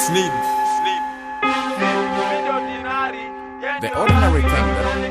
Sneed. The ordinary thing.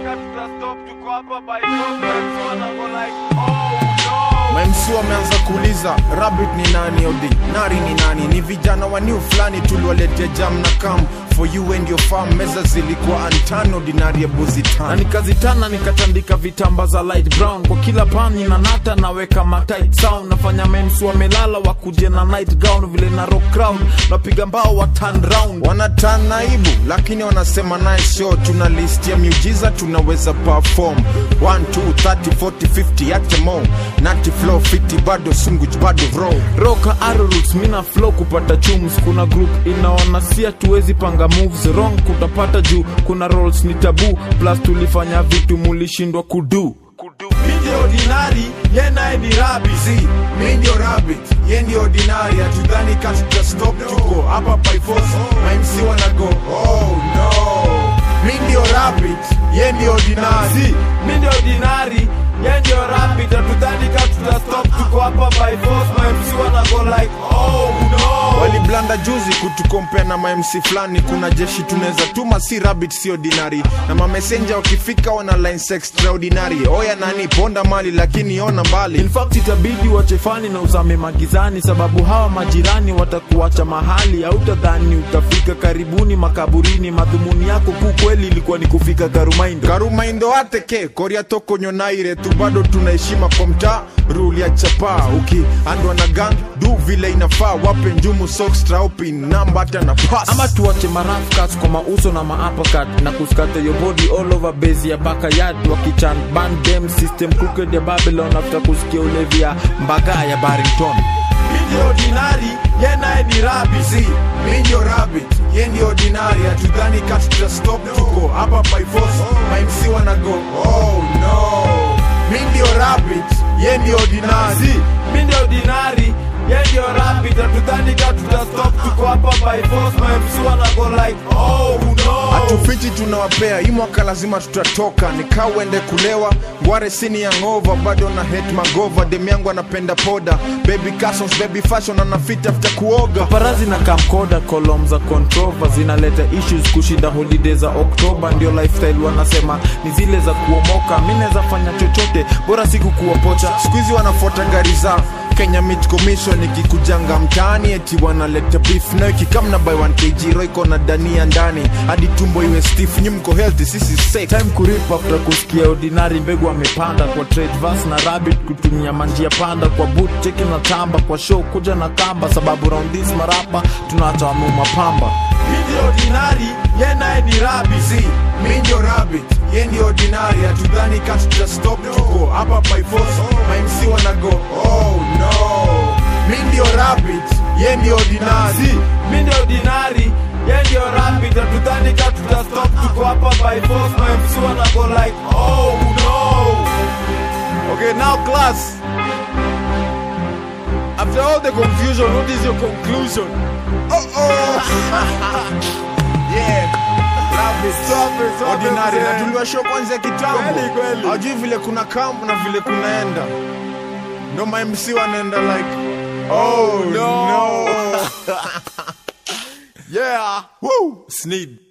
MC wameanza kuuliza Rabbit ni nani, Ordinary ni nani? Ni vijana wa new flani tuliwaletea jam na kam for you and your farm. Meza zilikuwa antano, Ordinary ya buzitana. Na nikazitana nikatandika vitamba za light brown. Kwa kila pani na nata naweka ma tight sound. Nafanya MC wamelala wakuje na night gown. Vile na rock crowd napiga mbao wa turn round. Wana turn naibu lakini wanasema nice show. Tuna list ya miujiza tunaweza perform 1, 2, 30, 40, 50 at mo. Nati flow fiti bado sunguj bado bro. Roka arrow roots mina flow kupata chums. Kuna group inaona sia tuwezi panga moves wrong kutapata juu. Kuna rolls ni tabu plus tulifanya vitu mulishindwa kudu. Mindi Ordinary, yena ni Rabbit. See, Mindi Rabbit, yendi Ordinary. Atudhani katuta stop tuko hapa by force. My MC wanna go, oh no. Mindi Rabbit, yendi Ordinary. See, Mindi Ordinary, yendi Rabbit. Atudhani katuta stop tuko hapa by force. My MC wanna go like, oh no. Wali blanda juzi kutukompea na ma MC flani. Kuna jeshi tuneza tuma si Rabbit si Ordinary. Na ma messenger wakifika wana lines extraordinary. Oya nani ponda mali lakini ona mbali. In fact itabidi wachefani na uzame magizani. Sababu hawa majirani watakuacha mahali. Hautadhani utafika karibuni makaburini. Madhumuni yako kweli ilikuwa ni kufika Karumaindo. Karumaindo ateke koria toko nyonaire. Tu bado tunaheshima kwa mtaa. Rule ya chapa uki andwa na gang do vile inafaa. Wape njumu socks traupi namba hata na pass. Ama tuwache maraf cuts kwa mauso na ma-uppercut. Na kuskate your body all over base ya backyard. Wakichan band them system crooked ya Babylon. After kusikia ulevi ya mbaga ya Barrington. Mindi Ordinary, yena ni Rabbit. See, Mindi Rabbit, yendi Ordinary. Atudhani katuta stop tuko hapa by force. My MC wanna go, oh no. Mindi Rabbit, yendi Ordinary. See, Mindi Ordinary, yendi Rabbit. Atudhani katuta stop tuko hapa by force. My MC wanna go like, oh no. Atufiti tunawapea, hii mwaka lazima tutatoka. Nikawende kulewa, ngware sini ya ngova. Bado na hate magova, demi yangu anapenda poda. Baby castles, baby fashion, anafit after kuoga. Parazi na camcorder, column za controver. Zinaleta issues kushinda holiday za Oktoba. Ndio lifestyle wanasema, ni zile za kuomoka. Mineza fanya chochote, bora siku kuwapocha. Squeezy wanafuata gari za Kenya Meat Commission. Ikikujanga mtaani eti wanaleta beef. Na ikikamna by 1 kg roiko na dania ndani. Hadi tumbo iwe stiff, nyumko healthy, sisi safe. Time kurip after kusikia Ordinary mbegu amepanda. Kwa trade verse na Rabbit kutumia manjia panda. Kwa boot cheki na tamba, kwa show kuja na kamba. Sababu round this marapa tunaacha wamuma pamba. Mindi Ordinary, yena ni Rabbit. See, Mindi Rabbit, yendi Ordinary. Atudhani katuta stop tuko hapa by force. My MC wanna go, oh no. Mindi Rabbit, yendi Ordinary. See, Mindi Ordinary, yendi Rabbit. Atudhani katuta stop tuko hapa by force. My MC wanna go like, oh no. Okay, now class. After all the confusion, what is your conclusion? Yeah. Ordinary. Na tuliwa show kwanza kitambo. Hajui vile kuna camp na vile kunaenda. No my MC wanaenda like, oh no. Yeah. Woo. Sneed.